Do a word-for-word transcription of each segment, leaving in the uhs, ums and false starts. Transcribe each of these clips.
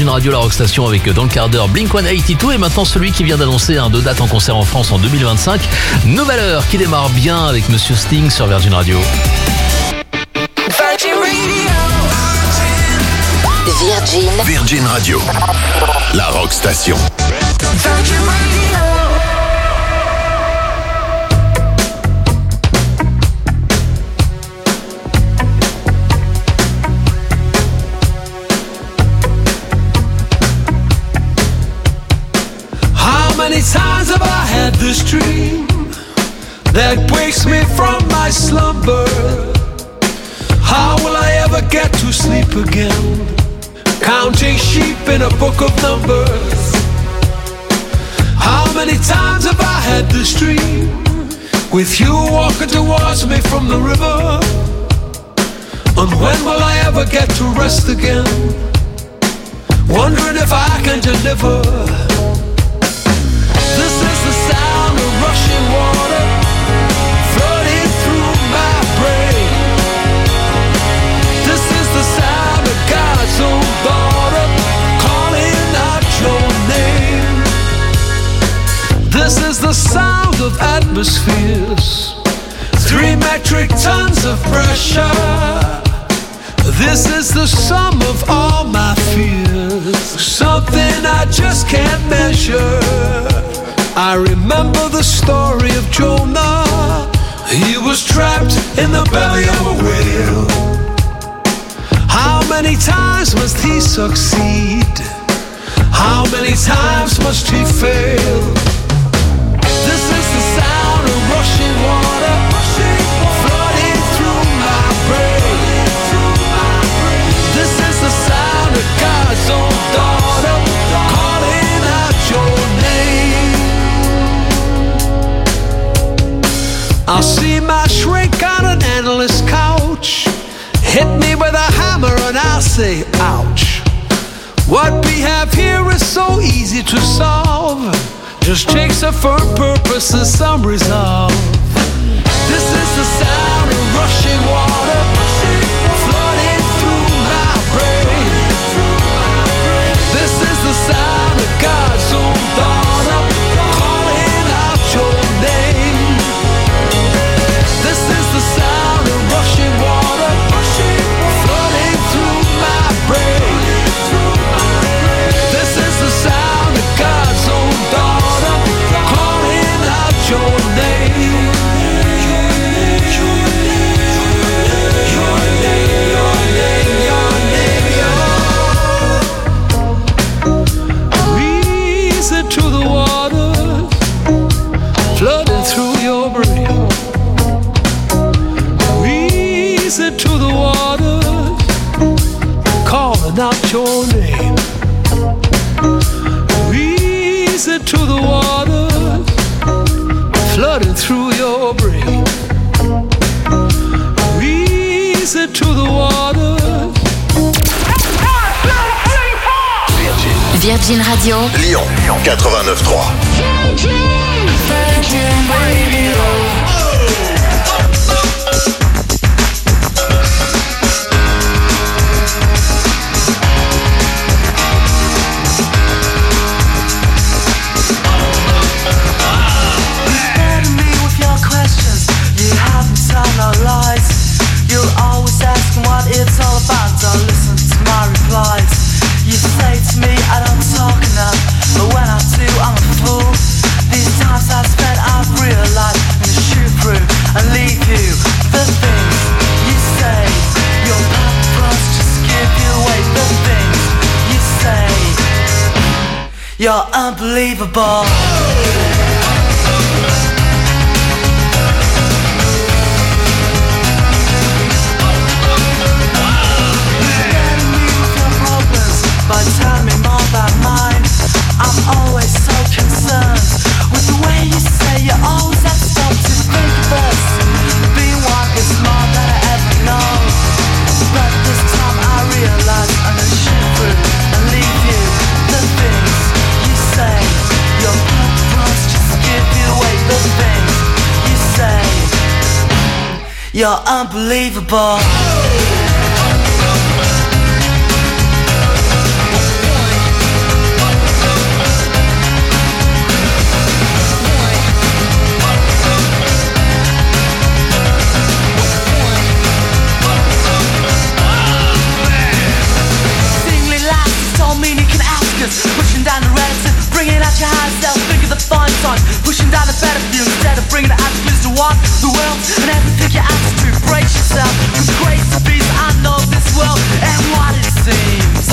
Virgin Radio, la Rockstation, avec dans le quart d'heure Blink cent quatre-vingt-deux et maintenant celui qui vient d'annoncer un deux dates en concert en France en deux mille vingt-cinq. Nouvelle heure qui démarre bien avec Monsieur Sting sur Virgin Radio. Virgin Radio. Virgin. Virgin Radio. La Rockstation. Virgin Radio. How many times have I had this dream that wakes me from my slumber? How will I ever get to sleep again? Counting sheep in a book of numbers. How many times have I had this dream with you walking towards me from the river? And when will I ever get to rest again? Wondering if I can deliver. This is the sound of rushing water flooding through my brain. This is the sound of God's own daughter calling out your name. This is the sound of atmospheres, three metric tons of pressure. This is the sum of all my fears, something I just can't measure. I remember the story of Jonah. He was trapped in the belly of a whale. How many times must he succeed? How many times must he fail? This is the sound of rushing water flooding through my brain. This is the sound of God's own daughter calling out your name. I'll see my shrink on an endless couch, hit me with a hammer and I'll say ouch. What we have here is so easy to solve, just takes a firm purpose and some resolve. This is the sound of rushing water flooding through my brain. This is the sound of God's own daughter calling out your name. This is the sound of rushing water flooding through my brain. This is the sound of God's own daughter calling out your name. Your name, your name, your name, your name, your name. Reason to the waters flooding through your brain. Reason to the waters calling out your name. Reason to the waters flooding through your brain. Reason to the waters. Virgin Radio. Lyon, quatre-vingt-neuf trois. Virgin Radio. What it's all about, don't listen to my replies. You say to me I don't talk enough, but when I do I'm a fool. These times I've spent I've realized I'm gonna shoot through and leave you. The things you say, your purpose just give you away. The things you say, you're unbelievable. But tell me more about mine. I'm always so concerned with the way you say you always have stuff to think of us. Being one is more than I ever know. But this time I realize I'm gonna shoot through and leave you. The things you say, your purpose just give you away. The things you say, you're unbelievable. one, pushing down a better view instead of bringing the attitudes to one. The world and everything you have to do, brace yourself. Cause grace and peace, I know this world and what it seems.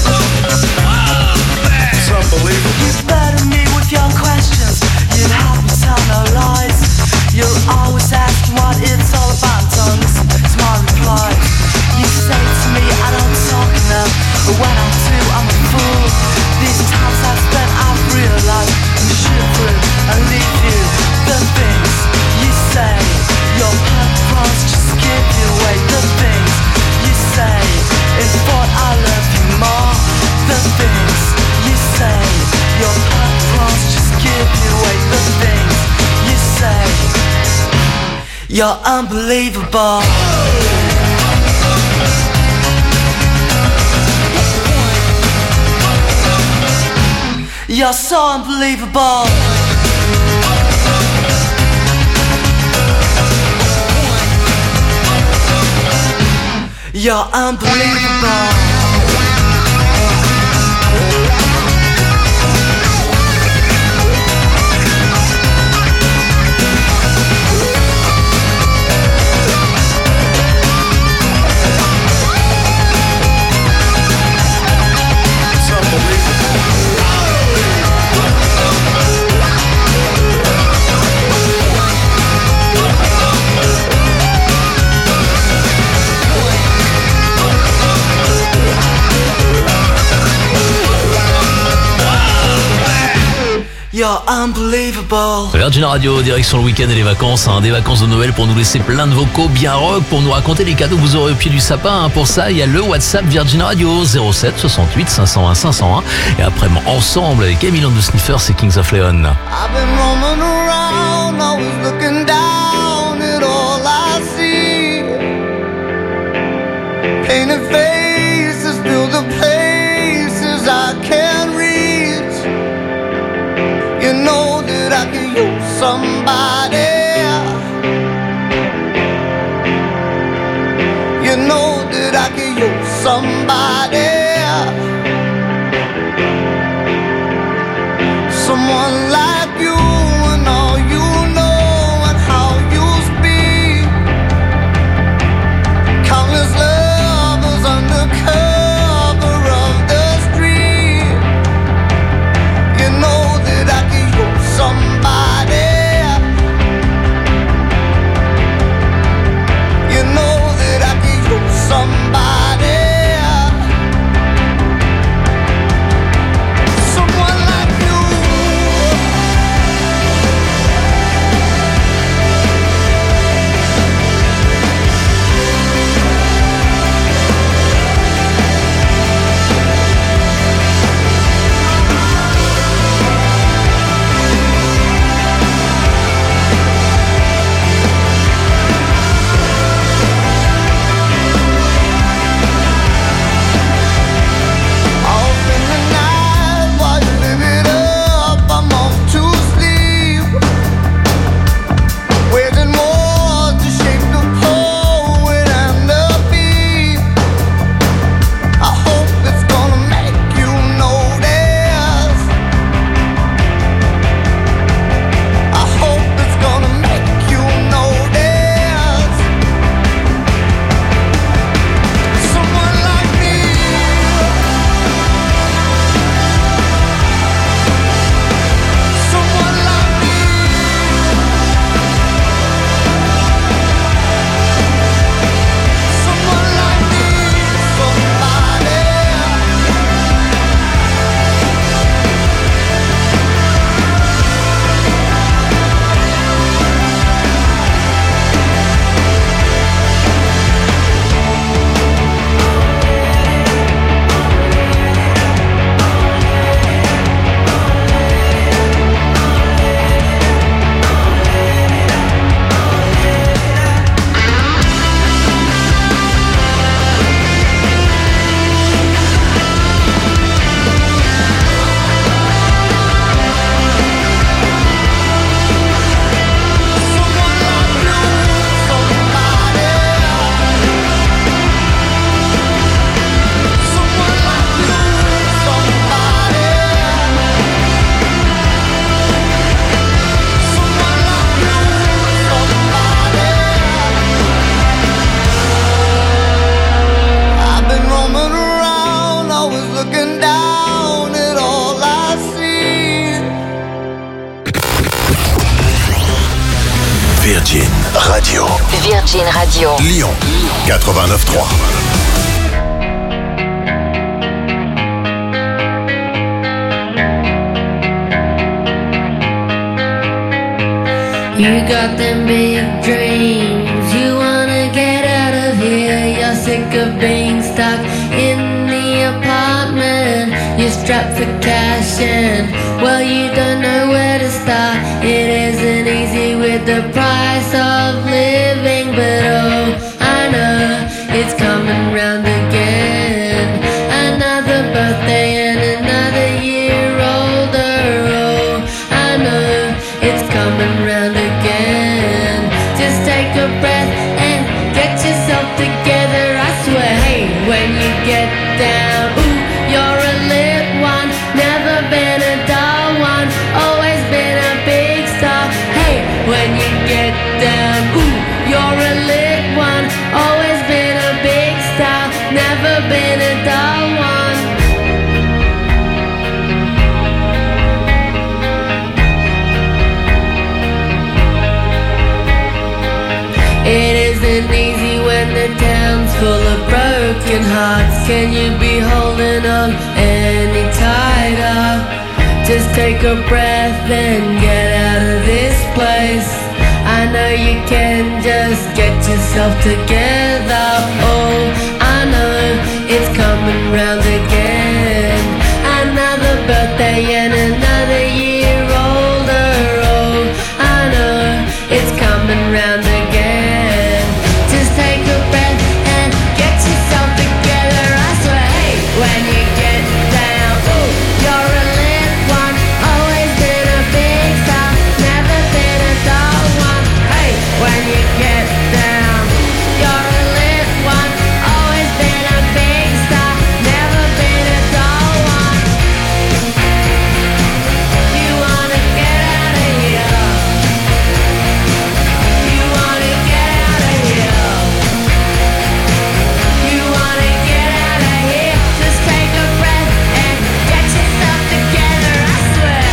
It's unbelievable. You better me with your questions. You help me tell no lies. You're always asking what it's all about. Don't listen to my replies. You say to me I don't talk enough, but when I do I'm a fool. These times I've spent I've realized I'm shivering and leave you. The things you say, your purpose just give you away. The things you say, in thought I love you more. The things you say, your purpose just give you away. The things you say, you're unbelievable. You're so unbelievable. You're unbelievable. You're unbelievable. Virgin Radio, direction le week-end et les vacances, hein, des vacances de Noël pour nous laisser plein de vocaux bien rock, pour nous raconter les cadeaux que vous aurez au pied du sapin. Hein. Pour ça, il y a le WhatsApp Virgin Radio zéro sept soixante-huit cinq cent un cinq cent un. Et après, ensemble avec Emily and the Sniffers et Kings of Leon. I've been roaming around, always looking down at all I see. Painted faces fill the places I can't reach. You know that I can use somebody. You know that I can use somebody. Someone like you and all you know and how you speak. Countless lovers under cover of the street. You know that I can use somebody. Virgin Radio. Virgin Radio. Lyon quatre-vingt-neuf trois. You got them big dreams, you wanna get out of here. You're sick of being stuck in the apartment. You're strapped for cash and, well, you don't know where to start. It isn't easy with the price of living, but oh, I know it's coming round again. Another birthday and another year older. Oh, I know it's coming round again. Just take a breath and get yourself together. I swear, hey, when you get down, ooh, you're a lit one. Never been a dull one, always been a big star. Hey, when you get down, ooh, you're a lit one. Always been a big star, never been a dull one. It isn't easy when the town's full of broken hearts. Can you be holding on any tighter? Just take a breath and get out of this place. I know you can, just get yourself together. Oh, I know it's coming round again. Another birthday and another year older. Oh, I know it's coming round again. Just take a breath and get yourself together. I swear, hey, when you get down, ooh, you're a lit one. Always been a big star, never been a dull one. Hey, when you get down, you're a lit one. Always been a big star, never been a dull one. You wanna get out of here. You wanna get out of here. You wanna get out of here. Just take a breath and get yourself together. I swear.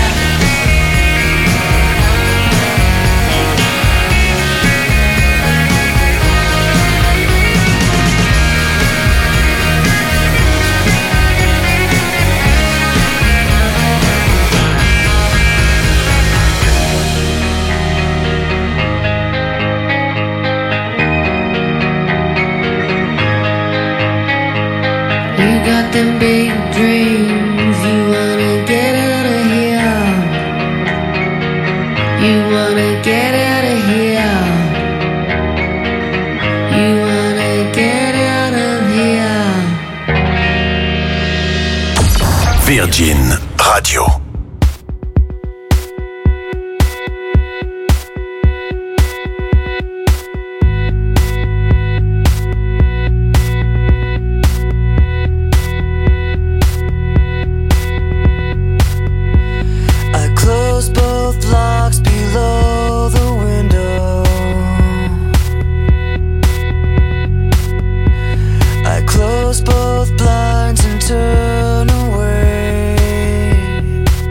You got them big dreams, you wanna get out of here. You wanna get out of here. You wanna get out of here. Virgin Radio. I closed both locks below the window. I closed both blinds and turned away.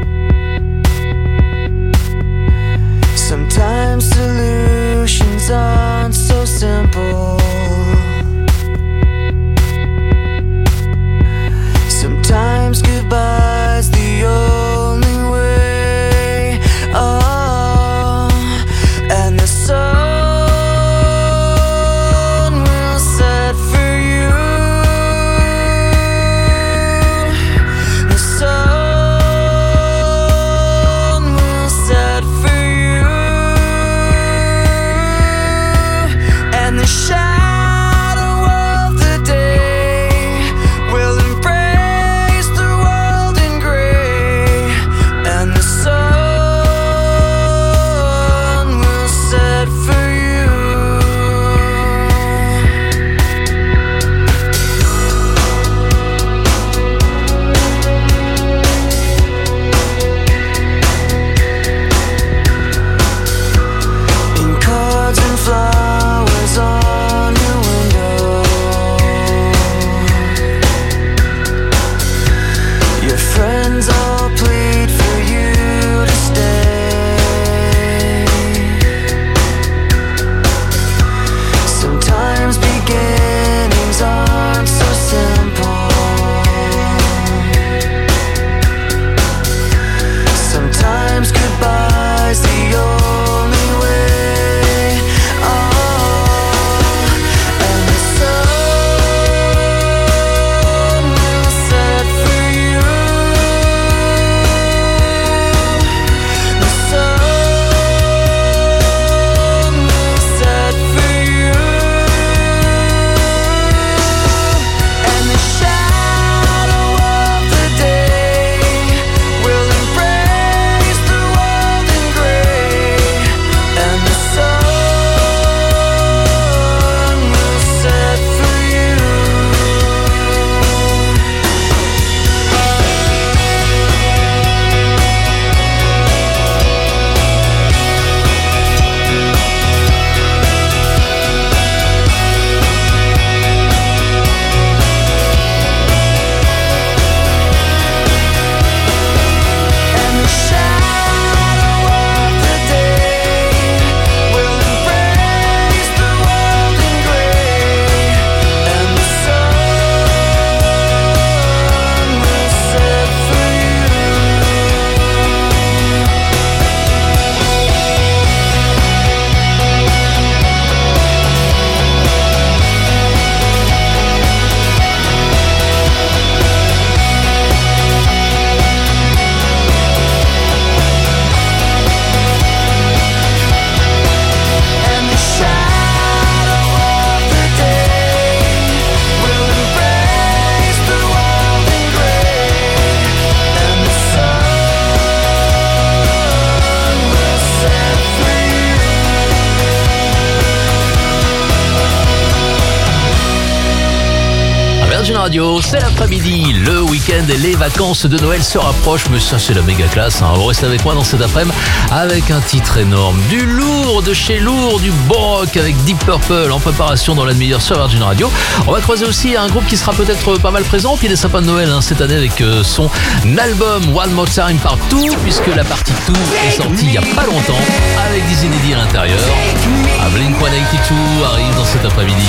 Radio, c'est l'après-midi, le week-end et les vacances de Noël se rapprochent, mais ça c'est la méga classe, hein. Vous restez avec moi dans cet après-midi avec un titre énorme, du lourd de chez lourd, du bon rock avec Deep Purple en préparation dans la demi-heure sur Virgin Radio. On va croiser aussi un groupe qui sera peut-être pas mal présent au pied des sapins de Noël hein, cette année avec euh, son album One More Time Part deux, puisque la partie deux est sortie il y a pas longtemps avec des inédits à l'intérieur. Ah, Blink one eighty-two arrive dans cet après-midi.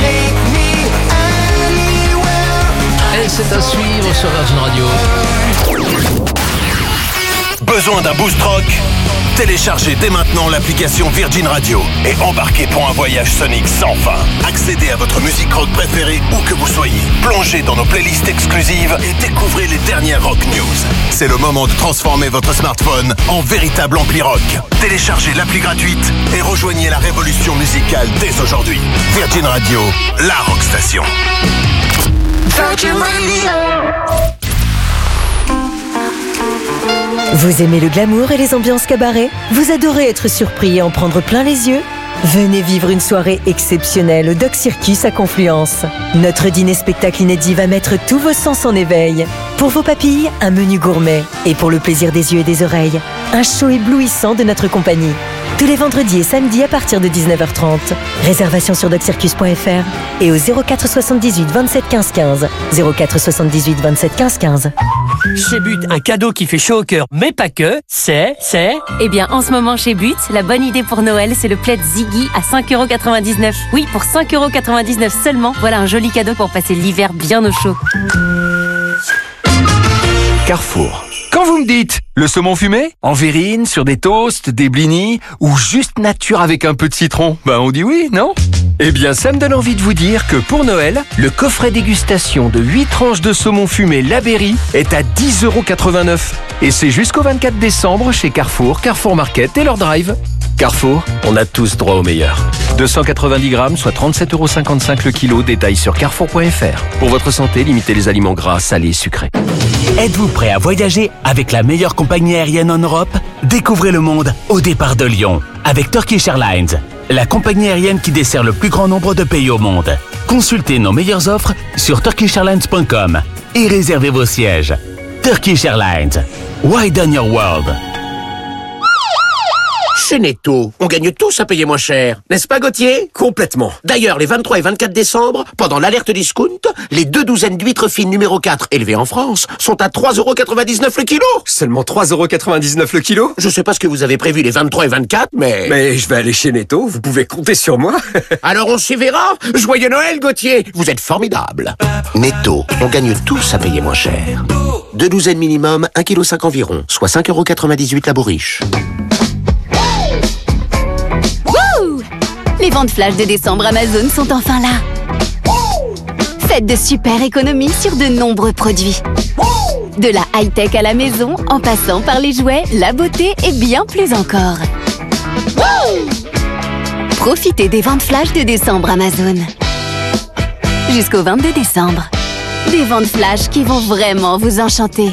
Et c'est à suivre sur Virgin Radio. Besoin d'un boost rock? Téléchargez dès maintenant l'application Virgin Radio et embarquez pour un voyage sonique sans fin. Accédez à votre musique rock préférée où que vous soyez. Plongez dans nos playlists exclusives et découvrez les dernières rock news. C'est le moment de transformer votre smartphone en véritable ampli rock. Téléchargez l'appli gratuite et rejoignez la révolution musicale dès aujourd'hui. Virgin Radio, la rock station. Virgin Radio. Vous aimez le glamour et les ambiances cabaret? Vous adorez être surpris et en prendre plein les yeux? Venez vivre une soirée exceptionnelle au Doc Circus à Confluence. Notre dîner-spectacle inédit va mettre tous vos sens en éveil. Pour vos papilles, un menu gourmet. Et pour le plaisir des yeux et des oreilles, un show éblouissant de notre compagnie. Tous les vendredis et samedis à partir de dix-neuf heures trente. Réservation sur doc circus point f r et au zéro quatre soixante-dix-huit vingt-sept quinze quinze. zéro quatre soixante-dix-huit vingt-sept quinze quinze. Chez But, un cadeau qui fait chaud au cœur, mais pas que, c'est, c'est... Eh bien, en ce moment chez But, la bonne idée pour Noël, c'est le plaid Ziggy à cinq euros quatre-vingt-dix-neuf. Oui, pour cinq euros quatre-vingt-dix-neuf seulement, voilà un joli cadeau pour passer l'hiver bien au chaud. Carrefour. Quand vous me dites le saumon fumé, en verrine, sur des toasts, des blinis, ou juste nature avec un peu de citron, ben on dit oui, non? Eh bien, ça me donne envie de vous dire que pour Noël, le coffret dégustation de huit tranches de saumon fumé La Berry est à dix euros quatre-vingt-neuf. Et c'est jusqu'au vingt-quatre décembre chez Carrefour, Carrefour Market et leur drive. Carrefour, on a tous droit au meilleur. deux cent quatre-vingt-dix grammes, soit trente-sept euros cinquante-cinq le kilo, détail sur carrefour point f r. Pour votre santé, limitez les aliments gras, salés et sucrés. Êtes-vous prêt à voyager avec la meilleure compagnie aérienne en Europe? Découvrez le monde au départ de Lyon avec Turkish Airlines, la compagnie aérienne qui dessert le plus grand nombre de pays au monde. Consultez nos meilleures offres sur turkish airlines point com et réservez vos sièges. Turkish Airlines, widen your world. Chez Netto, on gagne tous à payer moins cher. N'est-ce pas, Gauthier? Complètement. D'ailleurs, les vingt-trois et vingt-quatre décembre, pendant l'alerte discount, les deux douzaines d'huîtres fines numéro quatre élevées en France sont à trois euros quatre-vingt-dix-neuf le kilo. Seulement trois euros quatre-vingt-dix-neuf le kilo? Je sais pas ce que vous avez prévu les vingt-trois et vingt-quatre, mais... Mais je vais aller chez Netto, vous pouvez compter sur moi. Alors on s'y verra. Joyeux Noël, Gauthier. Vous êtes formidable. Netto, on gagne tous à payer moins cher. Deux douzaines minimum, un virgule cinq kilos environ, soit cinq euros quatre-vingt-dix-huit la bourriche. Les ventes flash de décembre Amazon sont enfin là. Faites de super économies sur de nombreux produits. De la high-tech à la maison, en passant par les jouets, la beauté et bien plus encore. Profitez des ventes flash de décembre Amazon. Jusqu'au vingt-deux décembre. Des ventes flash qui vont vraiment vous enchanter.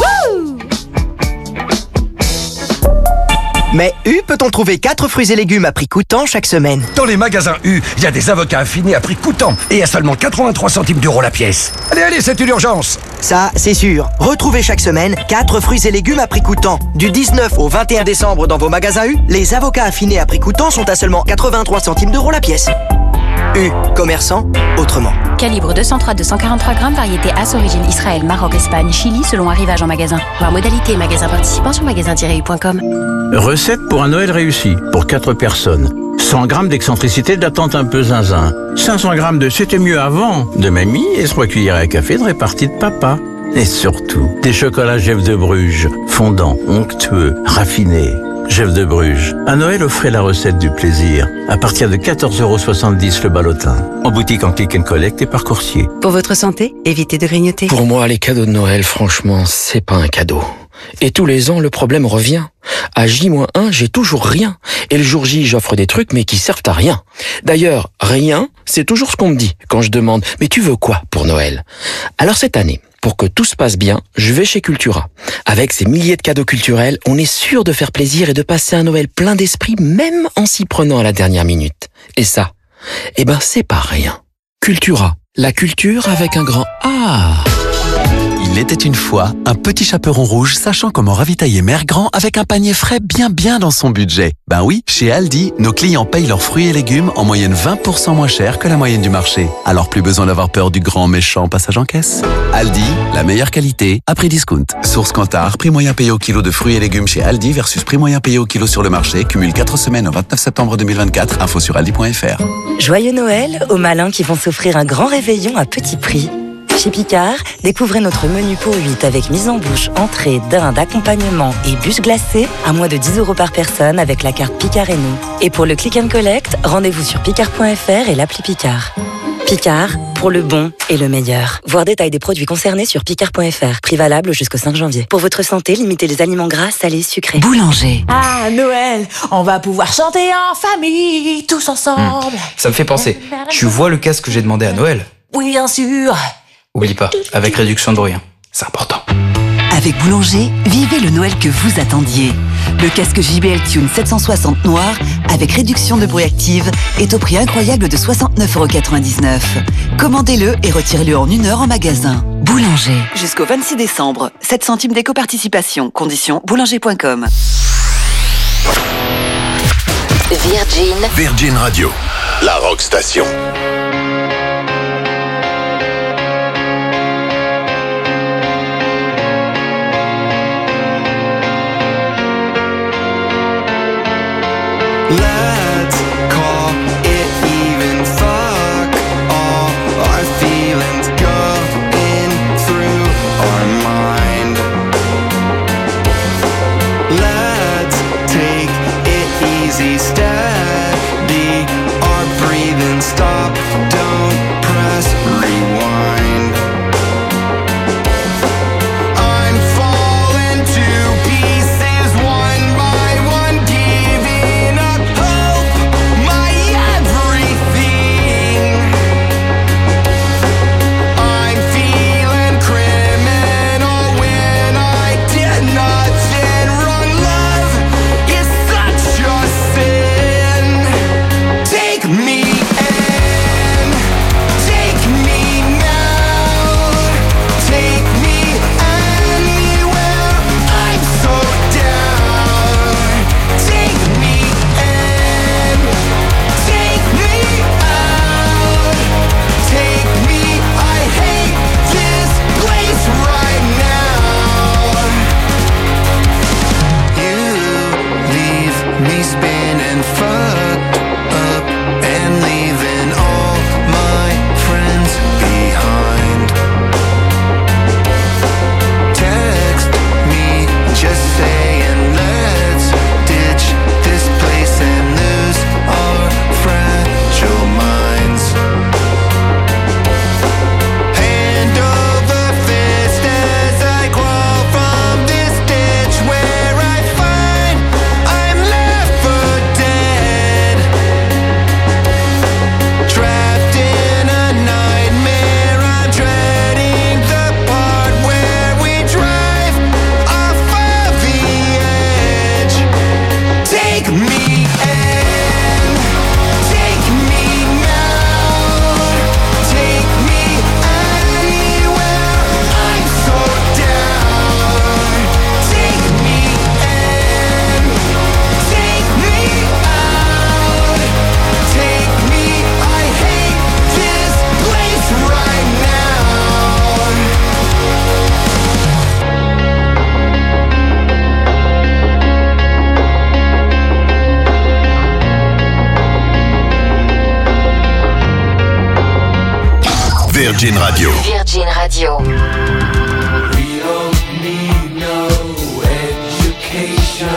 Mais U peut-on trouver quatre fruits et légumes à prix coûtant chaque semaine? Dans les magasins U, il y a des avocats affinés à prix coûtant et à seulement quatre-vingt-trois centimes d'euros la pièce. Allez, allez, c'est une urgence. Ça, c'est sûr. Retrouvez chaque semaine quatre fruits et légumes à prix coûtant. Du dix-neuf au vingt et un décembre dans vos magasins U, les avocats affinés à prix coûtant sont à seulement quatre-vingt-trois centimes d'euros la pièce. U, commerçant, autrement. Calibre deux cent trois à deux cent quarante-trois grammes, variété As, origine Israël, Maroc, Espagne, Chili, selon arrivage en magasin. Voir modalité et magasin participant sur magasin tiret u point com. Recette pour un Noël réussi, pour quatre personnes. cent grammes d'excentricité d'attente un peu zinzin. cinq cents grammes de c'était mieux avant de mamie et trois cuillères à café de répartie de papa. Et surtout, des chocolats Jeff de Bruges, fondants, onctueux, raffinés. Jeff de Bruges. À Noël, offrez la recette du plaisir. À partir de quatorze euros soixante-dix le ballotin. En boutique en click and collect et par coursier. Pour votre santé, évitez de grignoter. Pour moi, les cadeaux de Noël, franchement, c'est pas un cadeau. Et tous les ans, le problème revient. À J moins un, j'ai toujours rien. Et le jour J, j'offre des trucs, mais qui servent à rien. D'ailleurs, rien, c'est toujours ce qu'on me dit quand je demande « Mais tu veux quoi pour Noël ?» Alors cette année, pour que tout se passe bien, je vais chez Cultura. Avec ces milliers de cadeaux culturels, on est sûr de faire plaisir et de passer un Noël plein d'esprit, même en s'y prenant à la dernière minute. Et ça, eh ben c'est pas rien. Cultura, La culture avec un grand A. Il était une fois un petit chaperon rouge sachant comment ravitailler Mère Grand avec un panier frais bien bien dans son budget. Ben oui, chez Aldi, nos clients payent leurs fruits et légumes en moyenne vingt pour cent moins cher que la moyenne du marché. Alors plus besoin d'avoir peur du grand méchant passage en caisse. Aldi, la meilleure qualité à prix discount. Source Kantar, prix moyen payé au kilo de fruits et légumes chez Aldi versus prix moyen payé au kilo sur le marché. Cumule quatre semaines au vingt-neuf septembre deux mille vingt-quatre. Info sur aldi point f r. Joyeux Noël aux malins qui vont s'offrir un grand réveillon à petit prix. Chez Picard, découvrez notre menu pour huit avec mise en bouche, entrée, dinde, accompagnement et bûche glacée à moins de dix euros par personne avec la carte Picard et nous. Et pour le click and collect, rendez-vous sur picard point f r et l'appli Picard. Picard, pour le bon et le meilleur. Voir détail des produits concernés sur picard point f r. Prix valable jusqu'au cinq janvier. Pour votre santé, limitez les aliments gras, salés, sucrés. Boulanger. Ah, Noël, on va pouvoir chanter en famille, tous ensemble. Mmh. Ça me fait penser. Tu vois le casque que j'ai demandé à Noël ? Oui, bien sûr. Oublie pas, avec réduction de bruit, hein. C'est important. Avec Boulanger, vivez le Noël que vous attendiez. Le casque J B L Tune sept cent soixante noir, avec réduction de bruit active, est au prix incroyable de soixante-neuf euros quatre-vingt-dix-neuf. Commandez-le et retirez-le en une heure en magasin. Boulanger. Jusqu'au vingt-six décembre, sept centimes d'éco-participation. Conditions boulanger point com. Virgin. Virgin Radio, la rock station. Let's call it even. Fuck all our feelings going through our mind. Let's take it easy, steady our breathing. Stop, don't press rewind. I'm falling to pieces one by one, giving up hope, my everything. I'm feeling criminal when I did nothing wrong. Love is such a sin. Take me in, take me now, take me anywhere. I'm so down. Take me in, take me out, take me. I hate this place right now. You leave me spinning, fucked up, and leaving all my friends behind. Text me just saying let's ditch this place and lose our fragile minds. Hand over fist as I crawl from this ditch where I find I'm left for dead. Trapped in a nightmare, I'm dreading the part where we drive off of the edge. Take me in, take me now, take me anywhere. I'm so down. Take me in, take me out, take me. I hate this place right now. Virgin Radio. Virgin Radio. We don't need no education.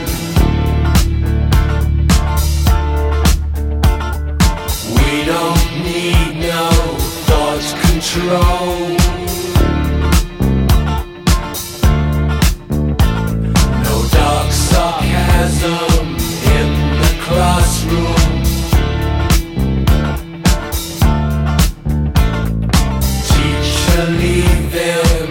We don't need no thought control. No dark sarcasm in the classroom. Teacher, leave there.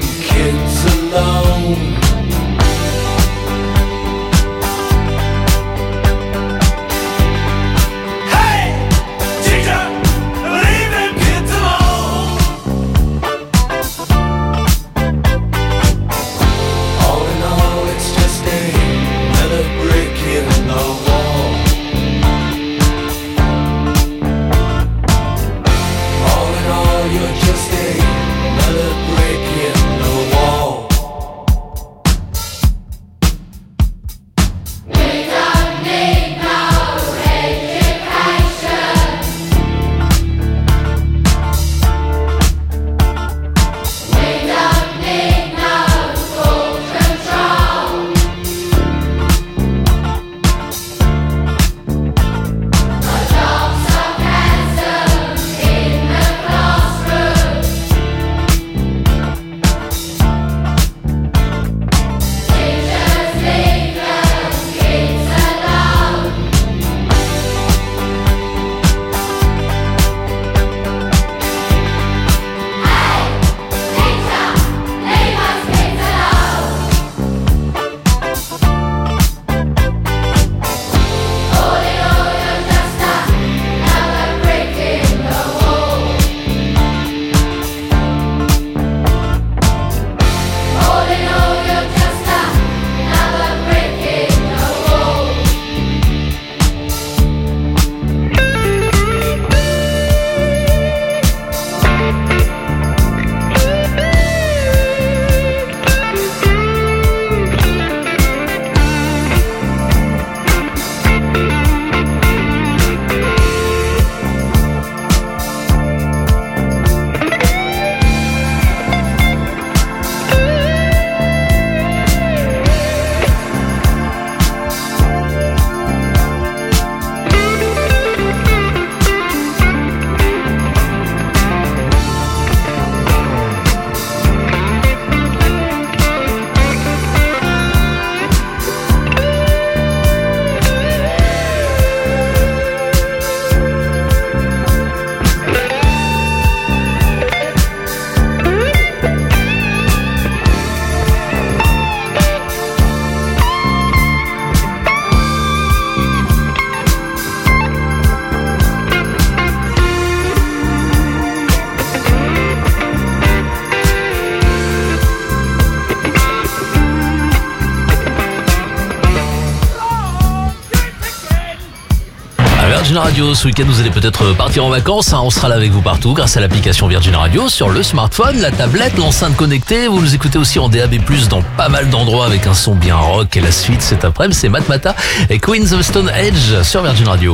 Virgin Radio. Ce week-end, vous allez peut-être partir en vacances. Hein. On sera là avec vous partout grâce à l'application Virgin Radio sur le smartphone, la tablette, l'enceinte connectée. Vous nous écoutez aussi en D A B plus, dans pas mal d'endroits avec un son bien rock. Et la suite cet après-midi, c'est Matmata et Queens of Stone Age sur Virgin Radio.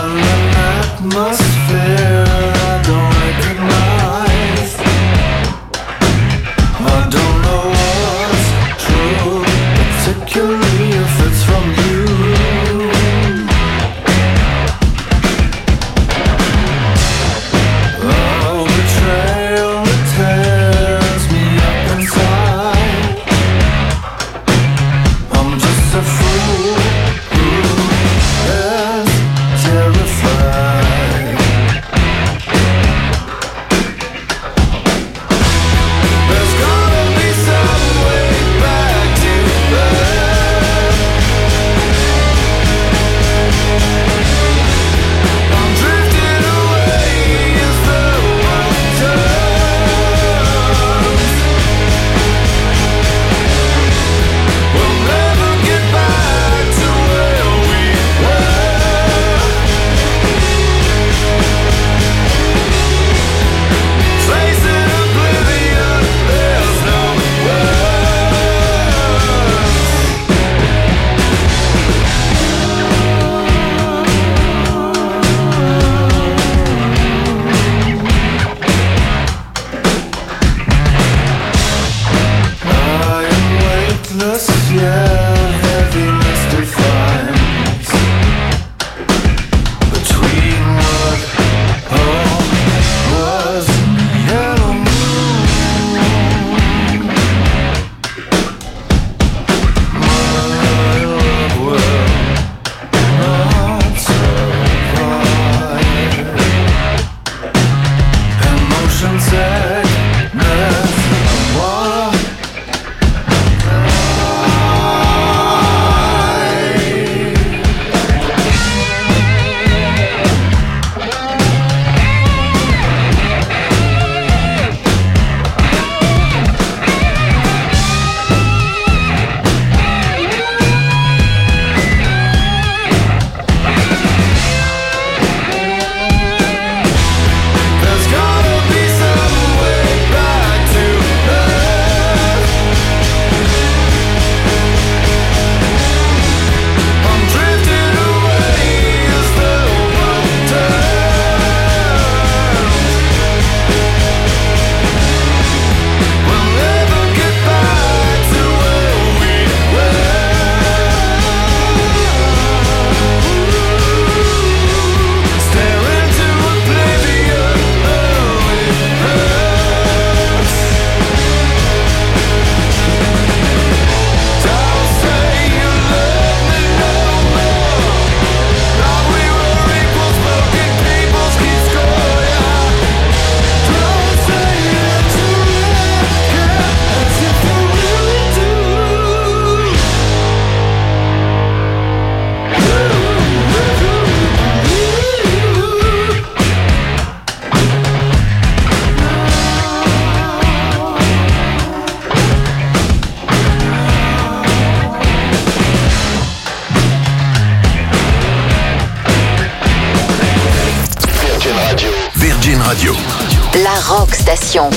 Radio. La Rock Station.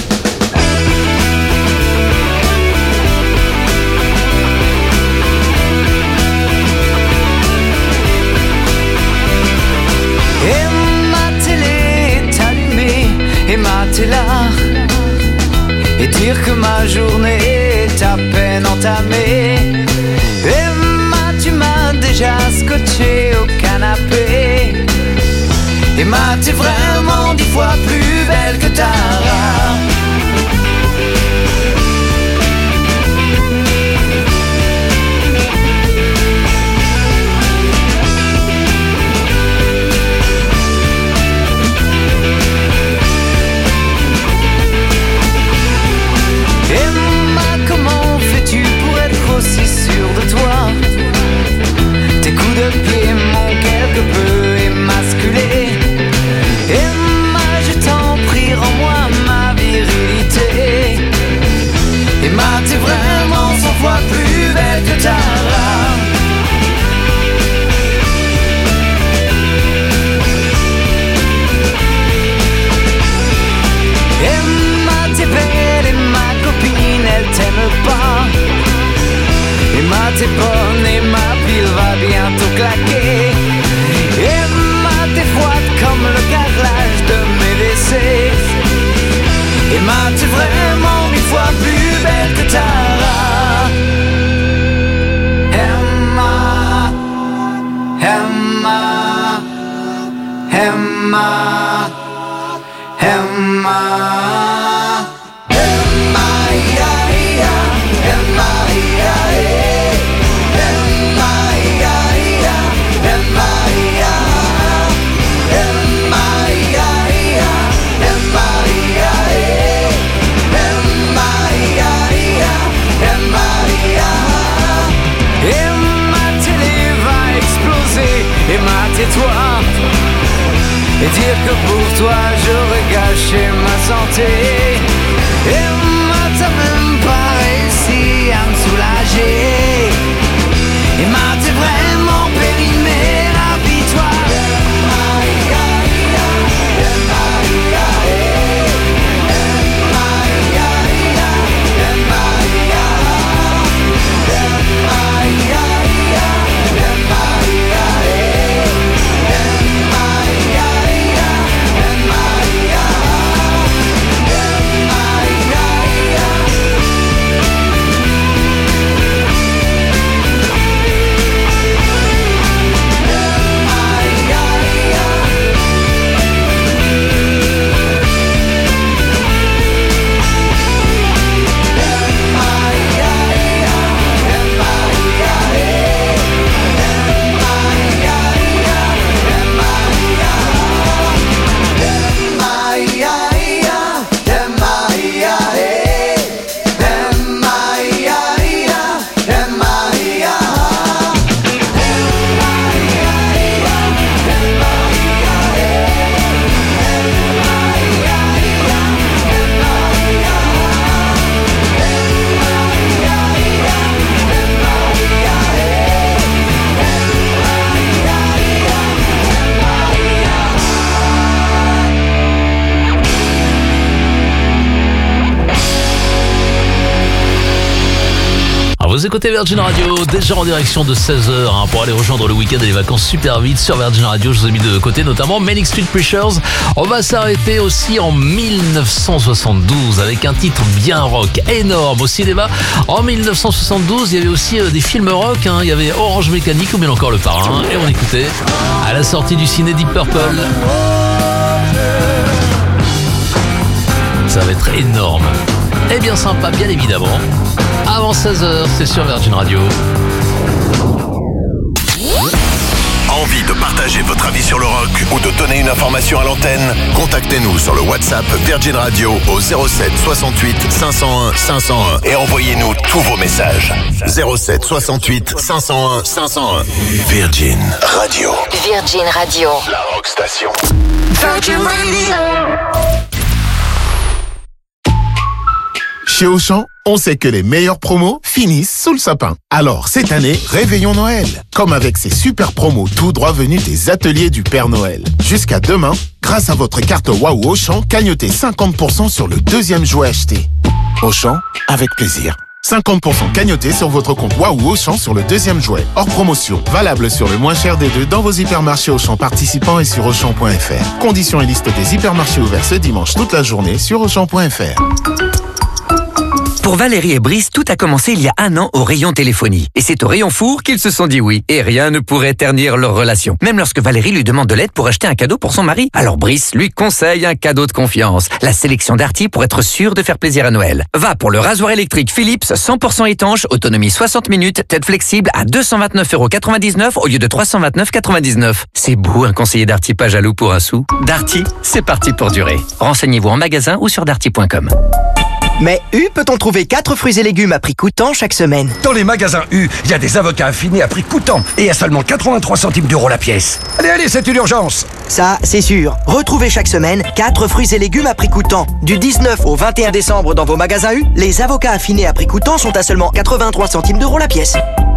Et ma télé est allumée, et ma t'es là. Et dire que ma journée est à peine entamée. Et ma tu m'as déjà scotché au canapé. Et ma t'es vraiment dix fois plus belle que Tara. Emma, comment fais-tu pour être aussi sûr de toi? Tes coups de pied m'ont quelque peu émasculé. Emma, je t'en prie, rends-moi ma virilité. Emma, t'es vraiment cent fois plus belle que Tara. t'es bonne et ma pile va bientôt claquer. Emma, t'es froide comme le carrelage de mes W C. Emma, t'es vraiment mille fois plus belle que Tara. Emma, Emma, Emma, Emma. Tais-toi et dire que pour toi j'aurais gâché ma santé. Emma, t'as même pas réussi à me soulager. Emma, t'es vraiment périmée, rapide-toi. Vous écoutez Virgin Radio, déjà en direction de seize heures hein, pour aller rejoindre le week-end et les vacances super vite sur Virgin Radio. Je vous ai mis de côté notamment Manic Street Preachers. On va s'arrêter aussi en mille neuf cent soixante-douze avec un titre bien rock, énorme au cinéma. En mille neuf cent soixante-douze, il y avait aussi euh, des films rock. Hein. Il y avait Orange Mécanique ou bien encore Le Parrain. Et on écoutait à la sortie du ciné Deep Purple. Ça va être énorme et bien sympa, bien évidemment. Avant seize heures, c'est sur Virgin Radio. Envie de partager votre avis sur le rock ou de donner une information à l'antenne? Contactez-nous sur le WhatsApp Virgin Radio au zéro sept soixante-huit cinq cent un cinq cent un et envoyez-nous tous vos messages. zéro sept soixante-huit cinq cent un cinq cent un. Virgin Radio. Virgin Radio. La rock station. Virgin Radio. Chez Auchan, on sait que les meilleures promos finissent sous le sapin. Alors, cette année, réveillons Noël. Comme avec ces super promos tout droit venus des ateliers du Père Noël. Jusqu'à demain, grâce à votre carte Waouh Auchan, cagnotez cinquante pour cent sur le deuxième jouet acheté. Auchan, avec plaisir. cinquante pour cent cagnoté sur votre compte Waouh Auchan sur le deuxième jouet. Hors promotion, valable sur le moins cher des deux dans vos hypermarchés Auchan participants et sur Auchan point F R. Conditions et liste des hypermarchés ouverts ce dimanche toute la journée sur Auchan point F R. Pour Valérie et Brice, tout a commencé il y a un an au rayon téléphonie. Et c'est au rayon four qu'ils se sont dit oui. Et rien ne pourrait ternir leur relation. Même lorsque Valérie lui demande de l'aide pour acheter un cadeau pour son mari. Alors Brice lui conseille un cadeau de confiance. La sélection Darty pour être sûr de faire plaisir à Noël. Va pour le rasoir électrique Philips cent pour cent étanche, autonomie soixante minutes, tête flexible à deux cent vingt-neuf euros quatre-vingt-dix-neuf au lieu de trois cent vingt-neuf euros quatre-vingt-dix-neuf. C'est beau un conseiller Darty pas jaloux pour un sou. Darty, c'est parti pour durer. Renseignez-vous en magasin ou sur darty point com. Mais U peut-on trouver quatre fruits et légumes à prix coûtant chaque semaine? Dans les magasins U, il y a des avocats affinés à prix coûtant et à seulement quatre-vingt-trois centimes d'euros la pièce. Allez, allez, c'est une urgence. Ça, c'est sûr. Retrouvez chaque semaine quatre fruits et légumes à prix coûtant. Du dix-neuf au vingt et un décembre dans vos magasins U, les avocats affinés à prix coûtant sont à seulement quatre-vingt-trois centimes d'euros la pièce.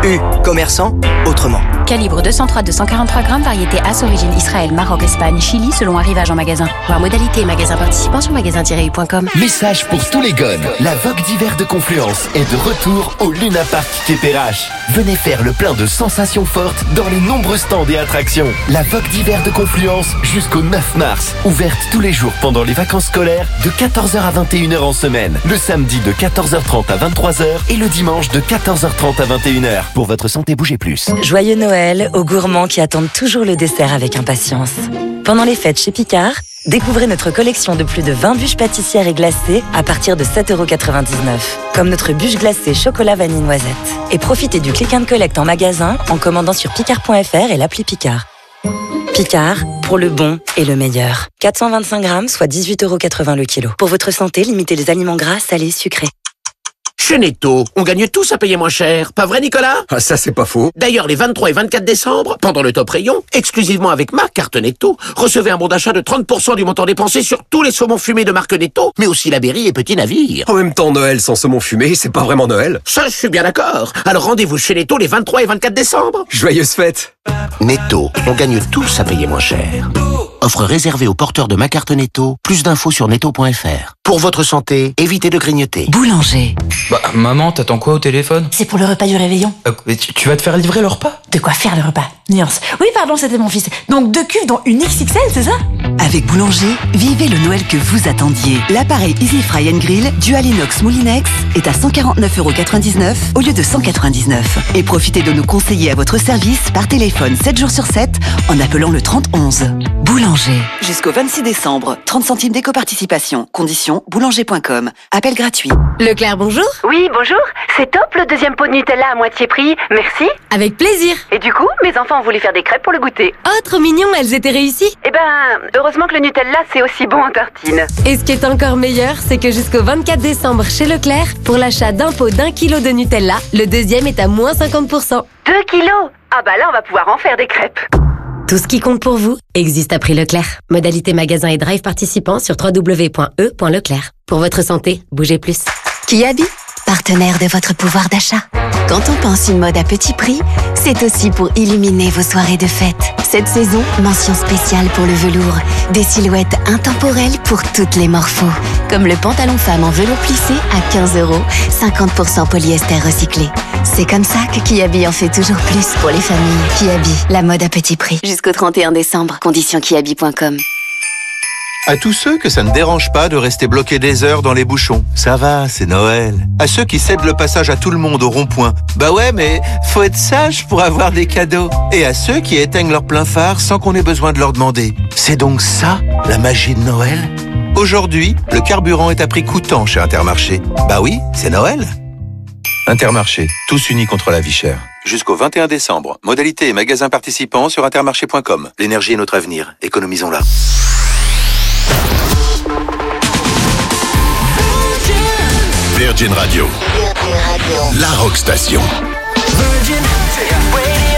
U, commerçant, autrement. Calibre deux cent trois deux cent quarante-trois grammes, variété As, origine Israël, Maroc, Espagne, Chili, selon arrivage en magasin. Voir modalité et magasin participant sur magasin tiret u point com. Message pour tous les gones. La Vogue d'hiver de Confluence est de retour au Luna Park T P R H. Venez faire le plein de sensations fortes dans les nombreux stands et attractions. La Vogue d'hiver de Confluence jusqu'au neuf mars. Ouverte tous les jours pendant les vacances scolaires de quatorze heures à vingt et une heures en semaine. Le samedi de quatorze heures trente à vingt-trois heures et le dimanche de quatorze heures trente à vingt et une heures. Pour votre santé, bougez plus. Joyeux Noël aux gourmands qui attendent toujours le dessert avec impatience. Pendant les fêtes chez Picard, découvrez notre collection de plus de vingt bûches pâtissières et glacées à partir de sept euros quatre-vingt-dix-neuf. Comme notre bûche glacée chocolat vanille noisette. Et profitez du click and collect en magasin en commandant sur picard point f r et l'appli Picard. Picard, pour le bon et le meilleur. quatre cent vingt-cinq grammes, soit dix-huit euros quatre-vingts le kilo. Pour votre santé, limitez les aliments gras, salés, sucrés. Chez Netto, on gagne tous à payer moins cher. Pas vrai, Nicolas? Ah, ça, c'est pas faux. D'ailleurs, les vingt-trois et vingt-quatre décembre, pendant le top rayon, exclusivement avec ma carte Netto, recevez un bon d'achat de trente pour cent du montant dépensé sur tous les saumons fumés de marque Netto, mais aussi la Berry et Petit Navire. En même temps, Noël sans saumon fumé, c'est pas vraiment Noël. Ça, je suis bien d'accord. Alors rendez-vous chez Netto les vingt-trois et vingt-quatre décembre. Joyeuses fêtes. Netto, on gagne tous à payer moins cher. Offre réservée aux porteurs de ma carte Netto. Plus d'infos sur netto point f r. Pour votre santé, évitez de grignoter. Boulanger. Bah, maman, t'attends quoi au téléphone? C'est pour le repas du réveillon. Euh, mais tu, tu vas te faire livrer le repas? De quoi faire le repas? Nuance. Oui, pardon, c'était mon fils. Donc deux cuves dont une X X L, c'est ça? Avec Boulanger, vivez le Noël que vous attendiez. L'appareil Easy Fry and Grill Dual Inox Moulinex est à cent quarante-neuf euros quatre-vingt-dix-neuf au lieu de cent quatre-vingt-dix-neuf. Et profitez de nos conseillers à votre service par téléphone sept jours sur sept en appelant le trente onze. Boulanger. Jusqu'au vingt-six décembre, trente centimes d'éco-participation. Conditions boulanger point com. Appel gratuit. Leclerc, bonjour. Oui, bonjour. C'est top le deuxième pot de Nutella à moitié prix. Merci. Avec plaisir. Et du coup, mes enfants ont voulu faire des crêpes pour le goûter. Oh, trop mignon, elles étaient réussies. Eh ben, heureusement que le Nutella, c'est aussi bon en tartine. Et ce qui est encore meilleur, c'est que jusqu'au vingt-quatre décembre chez Leclerc, pour l'achat d'un pot d'un kilo de Nutella, le deuxième est à moins cinquante pour cent. Deux kilos? Ah bah là, on va pouvoir en faire des crêpes. Tout ce qui compte pour vous existe à prix Leclerc. Modalité magasin et drive participant sur w w w point e point leclerc. Pour votre santé, bougez plus. Kiabi, partenaire de votre pouvoir d'achat. Quand on pense une mode à petit prix, c'est aussi pour illuminer vos soirées de fête. Cette saison, mention spéciale pour le velours. Des silhouettes intemporelles pour toutes les morphos. Comme le pantalon femme en velours plissé à quinze euros, cinquante pour cent polyester recyclé. C'est comme ça que Kiabi en fait toujours plus pour les familles. Kiabi, la mode à petit prix. Jusqu'au trente et un décembre. Conditions kiabi point com. À tous ceux que ça ne dérange pas de rester bloqués des heures dans les bouchons. Ça va, c'est Noël. À ceux qui cèdent le passage à tout le monde au rond-point. Bah ouais, mais faut être sage pour avoir des cadeaux. Et à ceux qui éteignent leur plein phare sans qu'on ait besoin de leur demander. C'est donc ça, la magie de Noël? Aujourd'hui, le carburant est à prix coûtant chez Intermarché. Bah oui, c'est Noël. Intermarché, tous unis contre la vie chère. Jusqu'au vingt et un décembre. Modalité et magasins participants sur intermarché point com. L'énergie est notre avenir. Économisons-la. Virgin Radio. La Rock Station. Virgin Radio.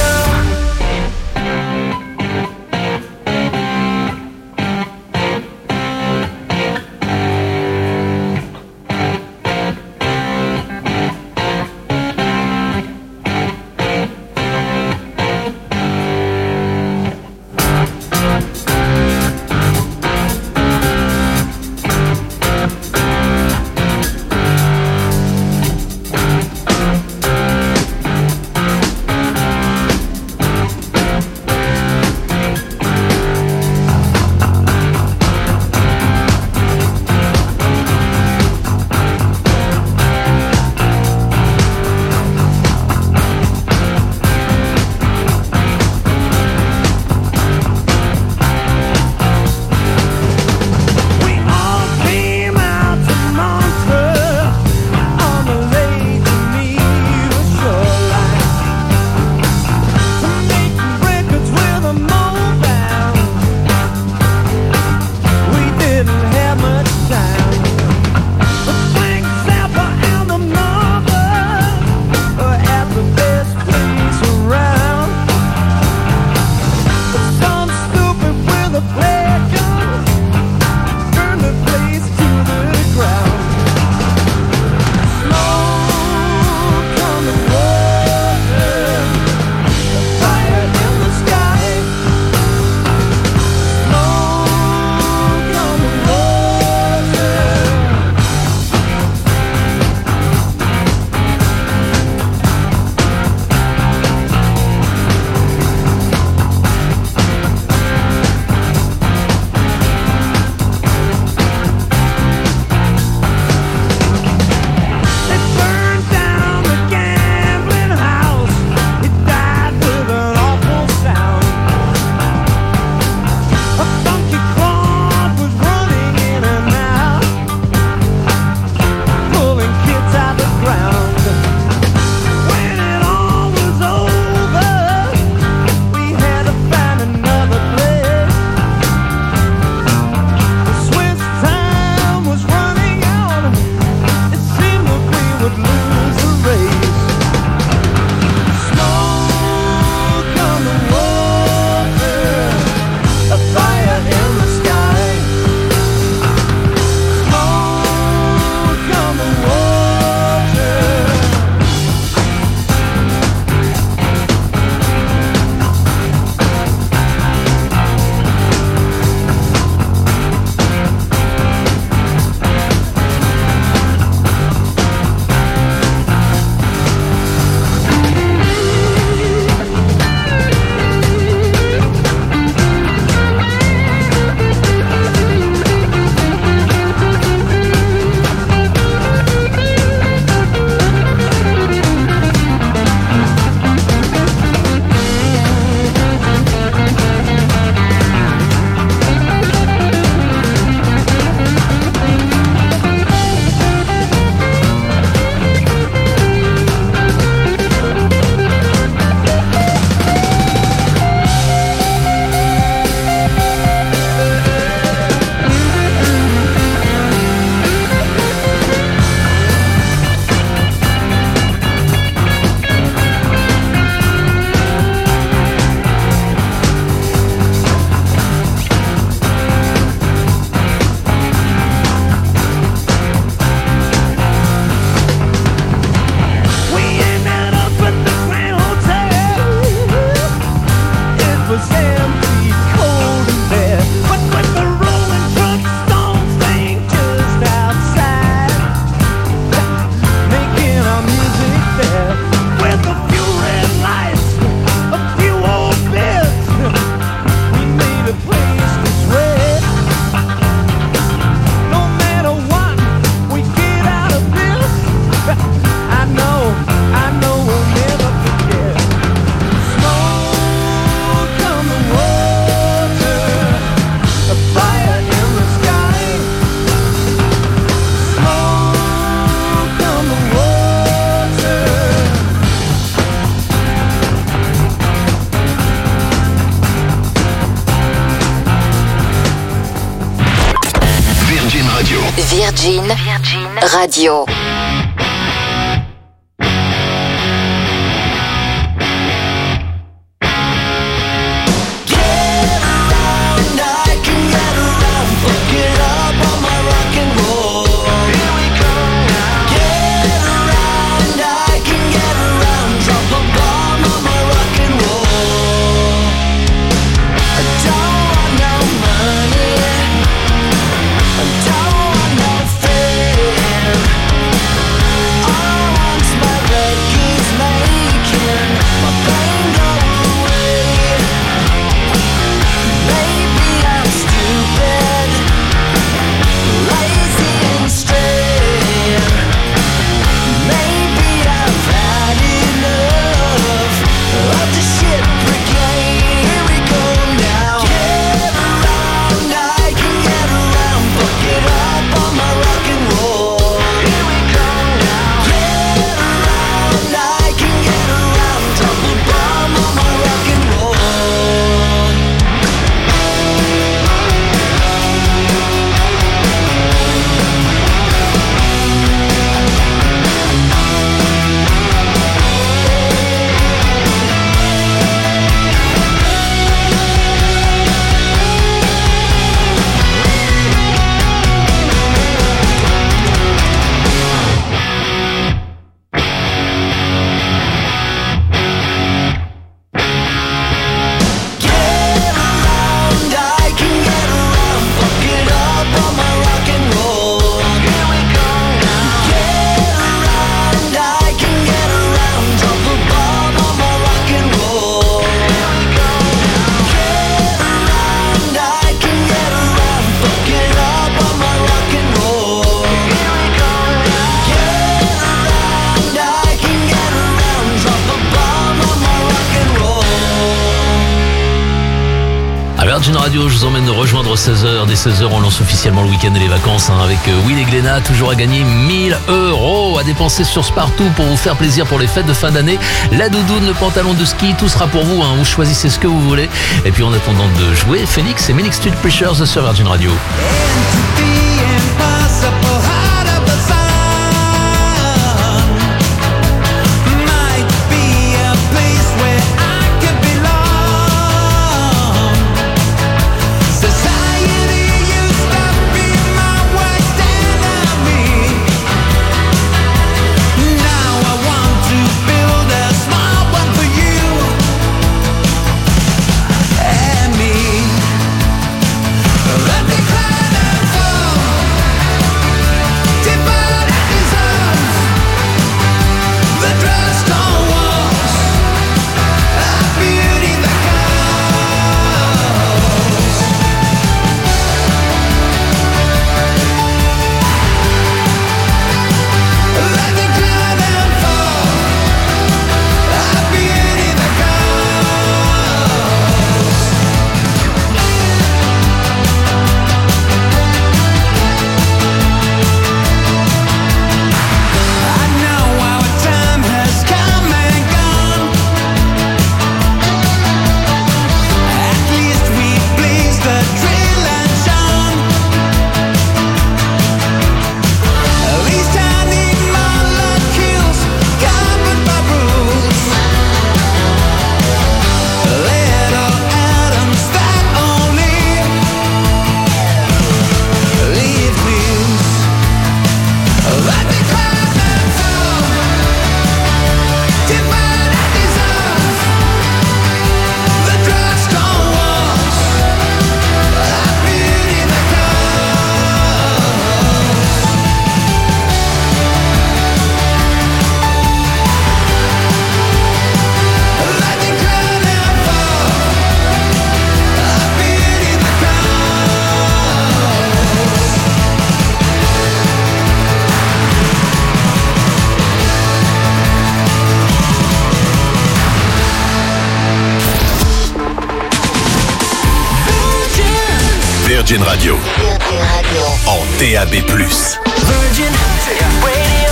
Virgin, Virgin Radio. Virgin Radio, je vous emmène de rejoindre seize heures. Dès seize heures, on lance officiellement le week-end et les vacances hein, avec Will et Glenna. Toujours à gagner mille euros à dépenser sur Spartoo pour vous faire plaisir pour les fêtes de fin d'année. La doudoune, le pantalon de ski, tout sera pour vous. Hein. Vous choisissez ce que vous voulez. Et puis en attendant de jouer, Phoenix et Manic Street Preachers sur Virgin Radio. Virgin Radio. En D A B plus. Virgin Radio.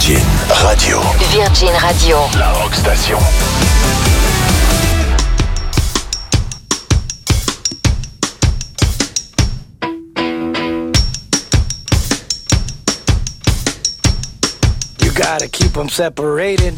Virgin Radio. Virgin Radio. La Rock Station. You gotta keep them separated.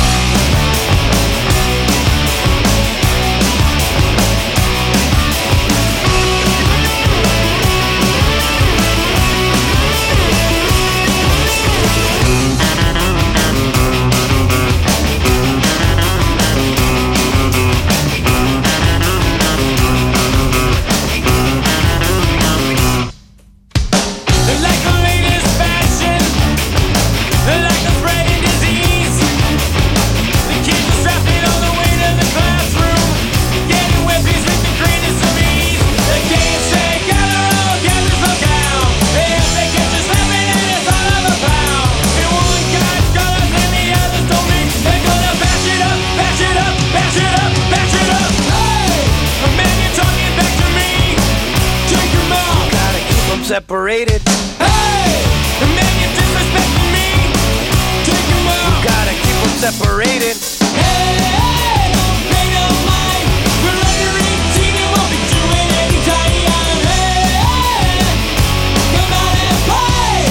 Separated. Hey, the man you disrespecting me. Take him out. You gotta keep them separated. Hey, hey, don't pay no mind. We're under eighteen and we'll be doing anytime. Hey, hey, come out and play.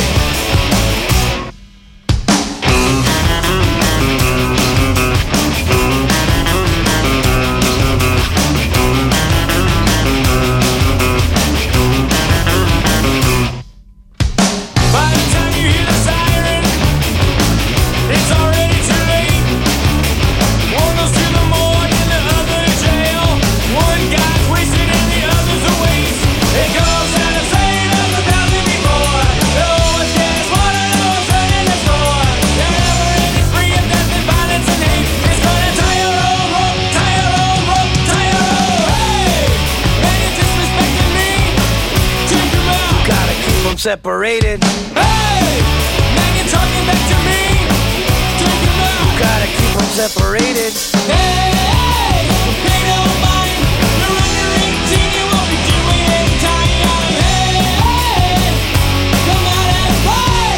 By the time you hear the siren, it's already too late. One goes to the morgue and the other to jail. One guy's wasted and the other's a waste. It goes out the same as a thousand before. No one's getting smarter, no one's turning the score. The never-ending spree of death and violence and hate. It's gonna tie your own rope, tie your own rope, tie your own. Hey, man, you're disrespecting me. Take him out. Gotta keep them separated. Hey, man, you're talking back to me. Take him out. Gotta keep them separated. Hey, hey, pay no mind. You're under eighteen, you won't be doing anytime. Hey, hey, come out and play.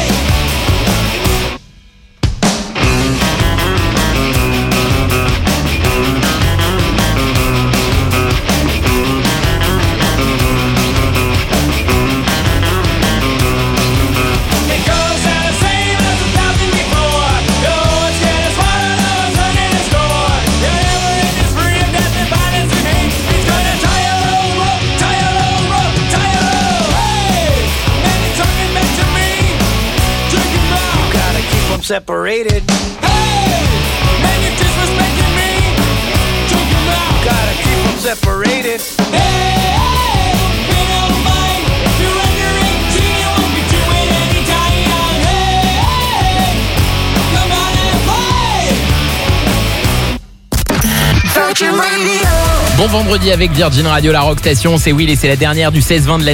It goes out the same as a thousand before. No one's getting smarter, no one's turning the score. The never-ending spree of death and violence and hate. It's gonna tie your own rope, tie your own rope, tie your own. Hey, man, you're talking back to me. Take him out. You gotta keep them separated. Hey, man, you're disrespecting me. Take him out. Gotta keep them separated. Hey, hey, pay no mind. If you're under eighteen, you won't be doing anytime. Hey, hey, come on and play. Virgin Radio. Bon vendredi avec Virgin Radio, la Rock Station. C'est Will et c'est la dernière du seize vingt de l'année.